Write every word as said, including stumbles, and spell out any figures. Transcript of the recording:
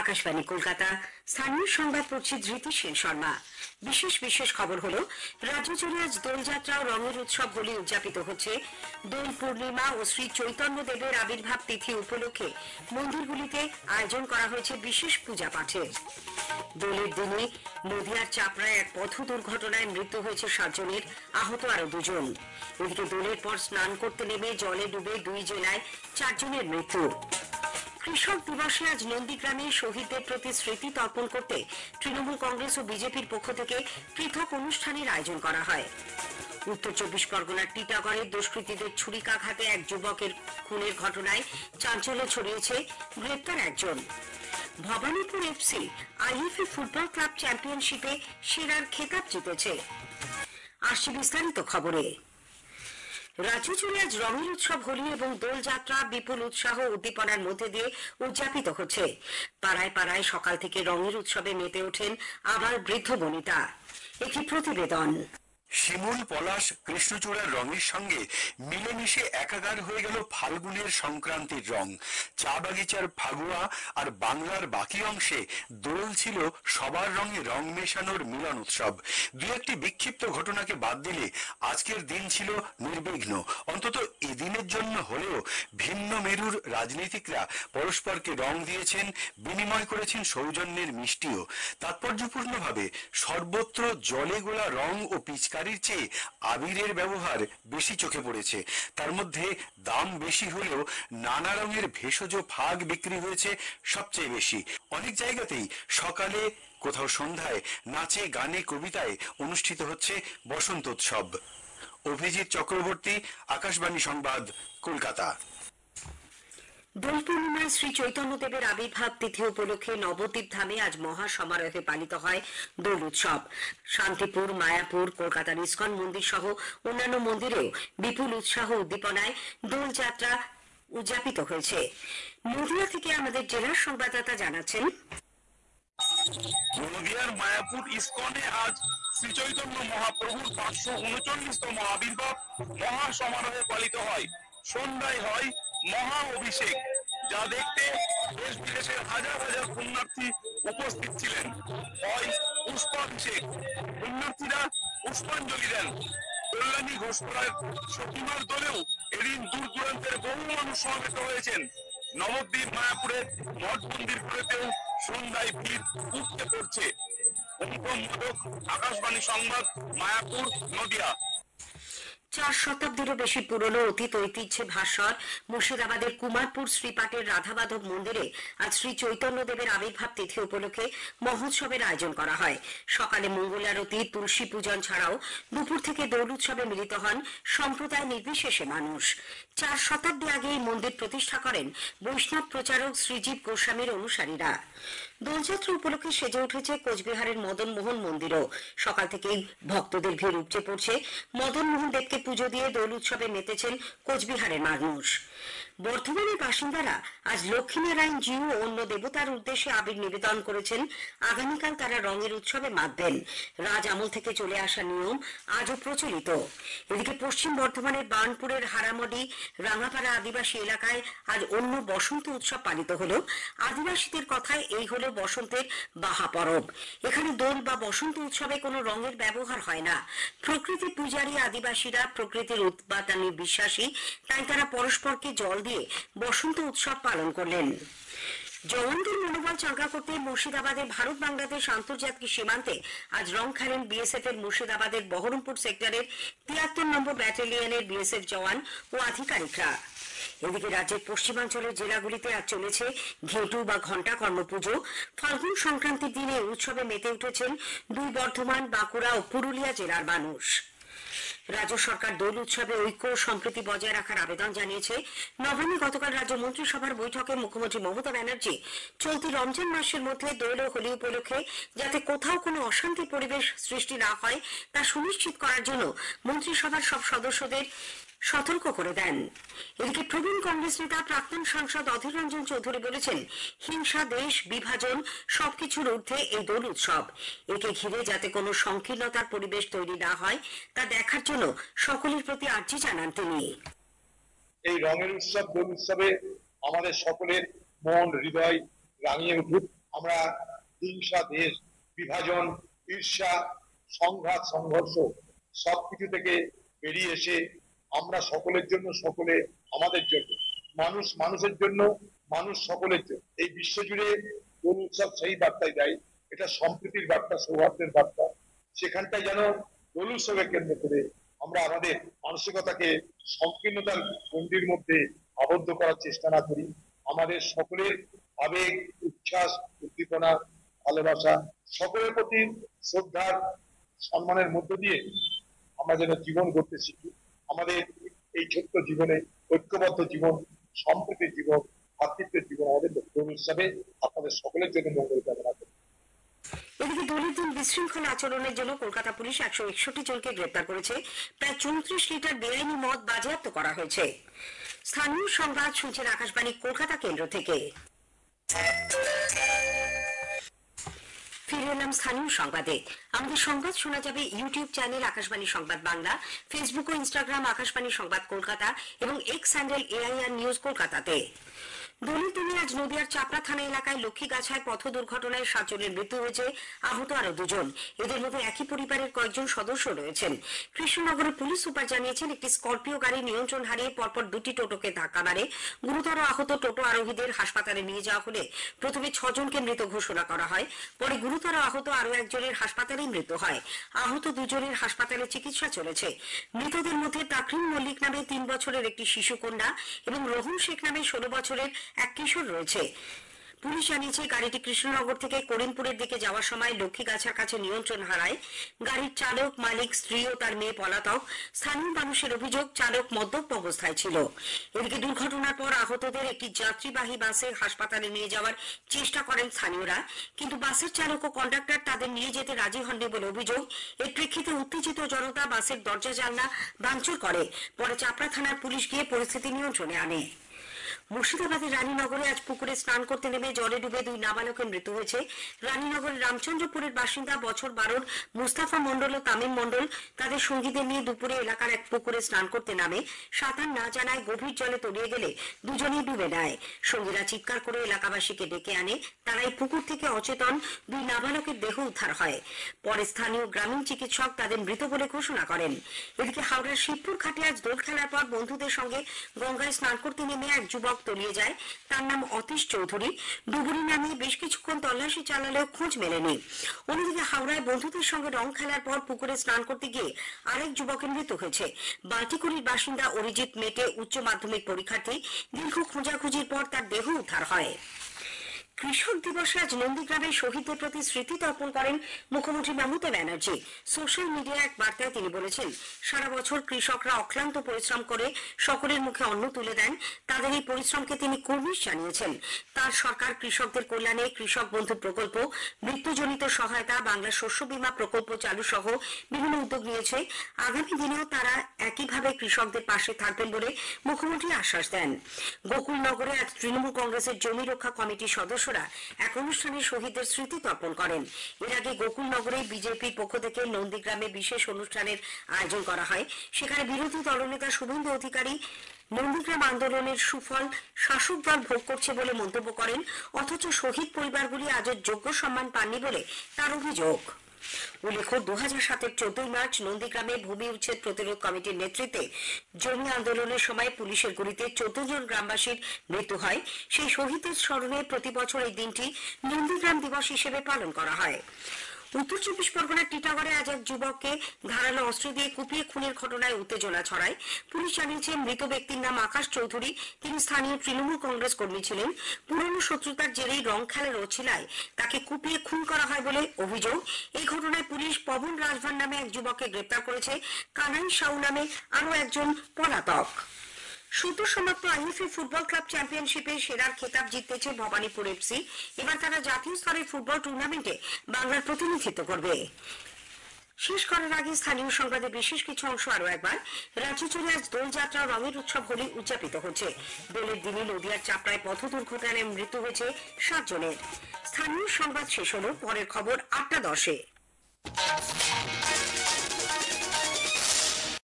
আকাশবাণী কলকাতা। স্থানীয় সংবাদ পড়ছি ধৃতি সেন শর্মা। বিশেষ বিশেষ খবর হলো, রাজ্য জুড়ে আজ দোলযাত্রা ও রঙের উৎসব হোলি উদযাপিত হচ্ছে। দোল পূর্ণিমা ও শ্রী চৈতন্য দেবের আবির্ভাব তিথি উপলক্ষে মন্দিরগুলিতে আয়োজন করা হয়েছে বিশেষ পূজা পাঠের। দোলের দিনে নদিয়ার চাপড়ায় এক পথ দুর্ঘটনায় মৃত্যু হয়েছে সাতজনের, আহত আরো দুজন। এদিকে দোলের পর স্নান করতে নেমে জলে ডুবে দুই জেলায় চারজনের মৃত্যু। কৃষক দিবসে আজ নন্দীগ্রামে শহীদদের প্রতি স্মৃতি তর্পণ করতে তৃণমূল কংগ্রেস ও বিজেপির পক্ষ থেকে পৃথক অনুষ্ঠানের আয়োজন করা হয়। উত্তর চব্বিশ পরগনার টিটাগড়ে দুষ্কৃতীদের ছুরিকাঘাতে এক যুবকের খুনের ঘটনায় চাঞ্চল্য ছড়িয়েছে, গ্রেপ্তার একজন। Bhawanipur FC IFA football club চ্যাম্পিয়নশিপে সেরার খেতাব জিতেছে। আসছে বিস্তারিত খবরে। রাজ্য জুড়ে আজ রঙের উৎসব হোলি এবং দোলযাত্রা বিপুল উৎসাহ উদ্দীপনার মধ্যে দিয়ে উদযাপিত হচ্ছে। পাড়ায় পাড়ায় সকাল থেকে রঙের উৎসবে মেতে ওঠেন আবার বৃদ্ধ বনিতা। একটি প্রতিবেদন। শিমুল পলাশ কৃষ্ণচূড়ার রঙের সঙ্গে মিলেমিশে একাকার হয়ে গেল ফাল্গুনের সংক্রান্তির রং। চা বাগিচার ফাগুয়া আর বাংলার বাকি অংশে দোল ছিল সবার রঙে রং মেশানোর মিলন উৎসব। দু একটি বিক্ষিপ্ত ঘটনাকে বাদ দিলে আজকের দিন ছিল নির্বিঘ্ন। অন্তত এদিনের জন্য হলেও ভিন্ন মেরুর রাজনীতিকরা পরস্পরকে রং দিয়েছেন, বিনিময় করেছেন সৌজন্যের মিষ্টিও। তাৎপর্যপূর্ণভাবে সর্বত্র জলে গোলা রং ও পিচকারি চেয়ে আবিরের ব্যবহার বেশি চোখে পড়েছে। তার মধ্যে দাম বেশি হলেও নানা রঙের ভেষজ ফাগ বিক্রি হয়েছে সবচেয়ে বেশি। অনেক জায়গাতেই সকালে, কোথাও সন্ধ্যায় নাচে গানে কবিতায় অনুষ্ঠিত হচ্ছে বসন্ত উৎসব। অভিজিৎ চক্রবর্তী, আকাশবাণী সংবাদ, কলকাতা। দোল পূর্ণিমায় শ্রী চৈতন্য দেবের আবির্ভাব তিথি উপলক্ষে নবদ্বীপ ধামে আজ মহা সমারোহে পালিত হয় দোল উৎসব। শান্তিপুর, মায়াপুর, কলকাতার ইস্কন মন্দির সহ অন্যান্য মন্দিরেও বিপুল উৎসাহ উদ্দীপনায় দোল যাত্রা উদযাপিত হয়েছে। নদিয়া থেকে আমাদের জেলার সংবাদদাতা জানাচ্ছেন, নদিয়ার মায়াপুর ইস্কনে আজ শ্রী চৈতন্য মহাপ্রভুর পাঁচশো উনচল্লিশতম আবির্ভাব মহা সমারোহে পালিত হয়। সন্ধ্যায় হয় মহা অভিষেক, যা দেখতে দেশ বিদেশের হাজার হাজার পুণ্যার্থী উপস্থিত ছিলেন। হয় পুষ্পাভিষেক, পুণ্যার্থীরা পুষ্পাঞ্জলি দেন। কল্যাণী ঘোষপাড়ার সতীমার দলেও এদিন দূর দূরান্তের বহু মানুষ সমবেত হয়েছেন। নবদ্বীপ, মায়াপুরের মঠ মন্দিরগুলোতেও সন্ধ্যায় ভিড় উপচে পড়ছে। অনুপম মোদক, আকাশবাণী সংবাদ, মায়াপুর, নদিয়া। চার শতাব্দীরও বেশি পুরনো অতীত ঐতিহ্যে ভাস্বর মুর্শিদাবাদের কুমারপুর শ্রীপাটের রাধামাধব মন্দিরে আজ শ্রী চৈতন্য দেবের আবির্ভাব তিথি উপলক্ষে মহোৎসবের আয়োজন করা হয়। সকালে মঙ্গলারতি, তুলসী পূজন ছাড়াও দুপুর থেকে দোল উৎসবে মিলিত হন সম্প্রদায় নির্বিশেষে মানুষ। চার শতাব্দী আগে এই মন্দির প্রতিষ্ঠা করেন বৈষ্ণব প্রচারক শ্রীজীব গোস্বামীর অনুসারীরা। দোলযাত্রা উপলক্ষে সেজে উঠেছে কোচবিহারের মদন মোহন মন্দিরও। সকাল থেকেই ভক্তদের ভিড় উপচে পড়ছে। মদন মোহন দেবকে পুজো দিয়ে দোল উৎসবে মেতেছেন কোচবিহারের মানুষ। বর্ধমানের বাসিন্দারা আজ লক্ষ্মীনারায়ণ জিউ ও অন্য দেবতার উদ্দেশ্যে আবির নিবেদন করেছেন। আগামীকাল তারা রঙের উৎসবে মাতবেন। রাজ আমল থেকে চলে আসা নিয়ম আজও প্রচলিত। এদিকে পশ্চিম বর্ধমানের বার্নপুরের হারামডি রাঙাপাড়া আদিবাসী এলাকায় আজ অন্য বসন্ত উৎসব পালিত হলো। আদিবাসীদের কথায় এই হলো বসন্তের বাহা পরব। এখানে দোল বা বসন্ত উৎসবে কোনো রঙের ব্যবহার হয় না। প্রকৃতি পূজারী আদিবাসীরা প্রকৃতির উৎপাদনে বিশ্বাসী, তাই তারা পরস্পরকে জল দিয়ে বসন্ত উৎসব পালন করলেন। জওয়ানদের মনোবল চাঙ্গা করতে মুর্শিদাবাদের ভারত বাংলাদেশ আন্তর্জাতিক সীমান্তে আজ রং খেলেন বিএসএফ এর মুর্শিদাবাদের বহরমপুর সেক্টরের তিয়াত্তর নম্বর ব্যাটালিয়নের বিএসএফ জওয়ান ও আধিকারিকরা। এদিকে রাজ্যের পশ্চিমাঞ্চলের জেলাগুলিতে আজ চলেছে ঘেঁটু বা ঘণ্টা কর্মপুজো। ফাল্গুন সংক্রান্তির দিনে উৎসবে মেতে উঠেছেন দুই বর্ধমান, বাঁকুড়া ও পুরুলিয়া জেলার মানুষ। রাজ্য সরকার দোল উৎসবে ঐক্য ও সম্প্রীতি বজায় রাখার আবেদন জানিয়েছে। নবান্নে গতকাল রাজ্য মন্ত্রিসভার বৈঠকে মুখ্যমন্ত্রী মমতা ব্যানার্জি চলতি রমজান মাসের মধ্যে দোল ও হোলি উপলক্ষে যাতে কোথাও কোনো অশান্তি পরিবেশ সৃষ্টি না হয় তা সুনিশ্চিত করার জন্য মন্ত্রিসভার সব সদস্যদের সতর্ক করে দেন। এদিকে প্রবীণ কংগ্রেস নেতা প্রাক্তন সাংসদ অধীর রঞ্জন চৌধুরী বলেছেন, হিংসা, দেশ বিভাজন সবকিছুর ঊর্ধ্বে এই দোল উৎসব। একে ঘিরে যাতে কোনো সংকীর্ণতার পরিবেশ তৈরি না হয় তা দেখার জন্য সকলের প্রতি আর্জি জানান তিনি। এই রঙের উৎসব দোল উৎসবে আমাদের সকলের মন হৃদয় রাঙিয়ে উঠুক। আমরা হিংসা, দেশ বিভাজন, ঈর্ষা, সংঘাত, সংঘর্ষ সবকিছু থেকে বেরিয়ে এসে আমরা সকলের জন্য, সকলে আমাদের জন্য, মানুষ মানুষের জন্য, মানুষ সকলের জন্য এই বিশ্বজুড়ে দোল উৎসব সেই বার্তায় দেয়। এটা সম্প্রীতির বার্তা, সৌহার্দ্যের বার্তা। সেখানটায় যেন দোল উৎসবের কেন্দ্র করে আমরা আমাদের মানসিকতাকে সংকীর্ণতার গণ্ডির মধ্যে আবদ্ধ করার চেষ্টা না করি। আমাদের সকলের আবেগ, উচ্ছ্বাস, উদ্দীপনা, ভালোবাসা, সকলের প্রতি শ্রদ্ধার সম্মানের মধ্য দিয়ে আমরা যেন জীবন গড়তে শিখি। আমাদের এই ছোট্ট জীবনে ঐক্যবদ্ধ জীবন, সম্প্রীতির জীবন, ভাতৃত্বের জীবন আমাদের দোল উৎসবে আপনাদের সকলের জন্য মঙ্গল কামনা করি। এদিকে দোলের দিন বিশৃঙ্খল আচরণের জন্য কলকাতা পুলিশ একশো একষট্টি জনকে গ্রেপ্তার করেছে। প্রায় চৌত্রিশ লিটার বেআইনি মদ বাজেয়াপ্ত করা হয়েছে। স্থানীয় সংবাদ শুনছেন আকাশবাণী কলকাতা কেন্দ্র থেকে। ফিরে এলাম স্থানীয় সংবাদে। আমাদের সংবাদ শোনা যাবে ইউটিউব চ্যানেল আকাশবাণী সংবাদ বাংলা, ফেসবুক ও ইনস্টাগ্রাম আকাশবাণী সংবাদ কলকাতা এবং এক্স হ্যান্ডেল এআইআর নিউজ কলকাতাতে। দোলের দিনে আজ নদিয়ার চাপড়া থানা এলাকায় লক্ষ্মীগাছায় পথ দুর্ঘটনায় সাতজনের মৃত্যু হয়েছে, আহত আরো দুজন। এদের মধ্যে একই পরিবারের কয়েকজন সদস্য রয়েছেন। কৃষ্ণনগরের পুলিশ সুপার জানিয়েছেন, একটি স্করপিও গাড়ি নিয়ন্ত্রণ হারিয়ে পরপর দুটি টোটোকে ধাক্কা মারে। গুরুতর আহত টোটো আরোহীদের হাসপাতালে নিয়ে যাওয়া হলে প্রথমে ছজনকে মৃত ঘোষণা করা হয়, পরে গুরুতর আহত আরো একজনের হাসপাতালেই মৃত্যু হয়। আহত দুজনের হাসপাতালে চিকিৎসা চলেছে। মৃতদের মধ্যে তাকরিম মল্লিক নামে তিন বছরের একটি শিশু কন্যা এবং রোহন শেখ নামে ষোলো বছরের এক কিশোর রয়েছে। পুলিশ জানিয়েছে, গাড়িটি কৃষ্ণনগর থেকে করিমপুরের দিকে যাওয়ার সময় লক্ষ্মীগাছার কাছে নিয়ন্ত্রণ হারায়। গাড়ির চালক, মালিক, স্ত্রী ও তার মেয়ে পলাতক। স্থানীয় মানুষের অভিযোগ, চালক মদ্যপ অবস্থায় ছিল। এদিকে দুর্ঘটনার পর আহতদের একটি যাত্রীবাহী বাসে হাসপাতালে নিয়ে যাওয়ার চেষ্টা করেন স্থানীয়রা, কিন্তু বাসের চালক ও কন্ডাক্টর তাদের নিয়ে যেতে রাজি হননি বলে অভিযোগ। এর প্রেক্ষিতে উত্তেজিত জনতা বাসের দরজা জানলা ভাঙচুর করে। পরে চাপড়া থানার পুলিশ গিয়ে পরিস্থিতি নিয়ন্ত্রণে আনে। মুর্শিদাবাদের রানীনগরে আজ পুকুরে স্নান করতে নেমে জলে ডুবে দুই নাবালকের মৃত্যু হয়েছে। রানীনগরের রামচন্দ্রপুরের বাসিন্দা বছর বারোর মুস্তাফা মন্ডল ও তামিম মন্ডল তাদের সঙ্গীদের নিয়ে দুপুরে এলাকার এক পুকুরে স্নান করতে নামে। সাঁতার না জানায় গভীর জলে তলিয়ে গেলে দুজনেই ডুবে নেয়। সঙ্গীরা চিৎকার করে এলাকাবাসীকে ডেকে আনে। তারাই পুকুর থেকে অচেতন দুই নাবালকের দেহ উদ্ধার হয়। পরে স্থানীয় গ্রামীণ চিকিৎসক তাদের মৃত বলে ঘোষণা করেন। এদিকে হাওড়ার শিবপুর ঘাটে আজ দোল খেলার পর বন্ধুদের সঙ্গে গঙ্গায় স্নান করতে নেমে এক যুবক তলিয়ে যায়। তার নাম অতীশ চৌধুরী। ডুবুরি নামে বেশ কিছুক্ষণ তল্লাশি চালালেও খোঁজ মেলেনি। অন্যদিকে হাওড়ায় বন্ধুদের সঙ্গে রং খেলার পর পুকুরে স্নান করতে গিয়ে আরেক যুবকের মৃত্যু হয়েছে। বাল্টিকুড়ির বাসিন্দা অরিজিৎ মেটে উচ্চ মাধ্যমিক পরীক্ষার্থী। দীর্ঘ খোঁজাখুঁজির পর তার দেহ উদ্ধার হয়। কৃষক দিবসে আজ নন্দীগ্রামে শহীদদের প্রতি স্মৃতি তর্পণ করেন মুখ্যমন্ত্রী মমতা ব্যানার্জি। সোশ্যাল মিডিয়ায় এক বার্তায় তিনি বলেছেন, সারা বছর কৃষকরা অক্লান্ত পরিশ্রম করে সকলের মুখে অন্ন তুলে দেন। তাদের এই পরিশ্রমকে তিনি কুর্নিশ জানিয়েছেন। তার সরকার কৃষকদের কল্যাণে কৃষক বন্ধু প্রকল্প, মৃত্যুজনিত সহায়তা, বাংলা শস্য বীমা প্রকল্প চালু সহ বিভিন্ন উদ্যোগ নিয়েছে। আগামী দিনেও তারা একইভাবে কৃষকদের পাশে থাকবেন বলে মুখ্যমন্ত্রী আশ্বাস দেন। গোকুলনগরে আজ তৃণমূল কংগ্রেসের জমি রক্ষা কমিটির সদস্য এক অনুষ্ঠানে শহীদদের স্মৃতি তর্পণ করেন। এর আগে গোকুলনগরে বিজেপির পক্ষ থেকে নন্দীগ্রামে বিশেষ অনুষ্ঠানের আয়োজন করা হয়। সেখানে বিরোধী দলনেতা শুভেন্দু অধিকারী নন্দীগ্রাম আন্দোলনের সুফল শাসক দল ভোগ করছে বলে মন্তব্য করেন, অথচ শহীদ পরিবারগুলি আজও যোগ্য সম্মান পাননি বলে তার অভিযোগ। উল্লেখ্য, দু হাজার সাতের চোদ্দই মার্চ নন্দীগ্রামে ভূমি উচ্ছেদ প্রতিরোধ কমিটির নেতৃত্বে জমি আন্দোলনের সময় পুলিশের গুলিতে চোদ্দ জন গ্রামবাসীর মৃত্যু হয়। সেই শহীদদের স্মরণে প্রতি বছর এই দিনটি নন্দীগ্রাম দিবস হিসেবে পালন করা হয়। উত্তর চব্বিশ পরগনার টিটাগড়ে আজ এক যুবককে ধারালো অস্ত্র দিয়ে কুপিয়ে খুনের ঘটনায় উত্তেজনা ছড়ায়। পুলিশ জানিয়েছে, মৃত ব্যক্তির নাম আকাশ চৌধুরী। তিনি স্থানীয় তৃণমূল কংগ্রেস কর্মী ছিলেন। পুরনো শত্রুতার জেরেই রং খেলার ওছিলায় তাকে কুপিয়ে খুন করা হয় বলে অভিযোগ। এই ঘটনায় পুলিশ পবন রাজভান নামে এক যুবককে গ্রেপ্তার করেছে। কানাই সাউ নামে আরো একজন পলাতক। সদ্য সমাপ্ত আইএফএ ফুটবল ক্লাব চ্যাম্পিয়নশিপে সেরার খেতাব জিতেছে ভবানীপুর এফসি। এবার তারা জাতীয় স্তরের ফুটবল টুর্নামেন্টে বাংলার প্রতিনিধিত্ব করবে। শেষ করার আগে স্থানীয় সংবাদের বিশেষ কিছু অংশ আরো একবার। রাজ্য জুড়ে আজ দোলযাত্রা ও রঙের উৎসব হোলি উদযাপিত হচ্ছে। দোলের দিনে নদিয়ার চাপড়ায় পথ দুর্ঘটনায় মৃত্যু হয়েছে সাত জনের। স্থানীয় সংবাদ শেষ হলো। পরের খবর আটটা দশে।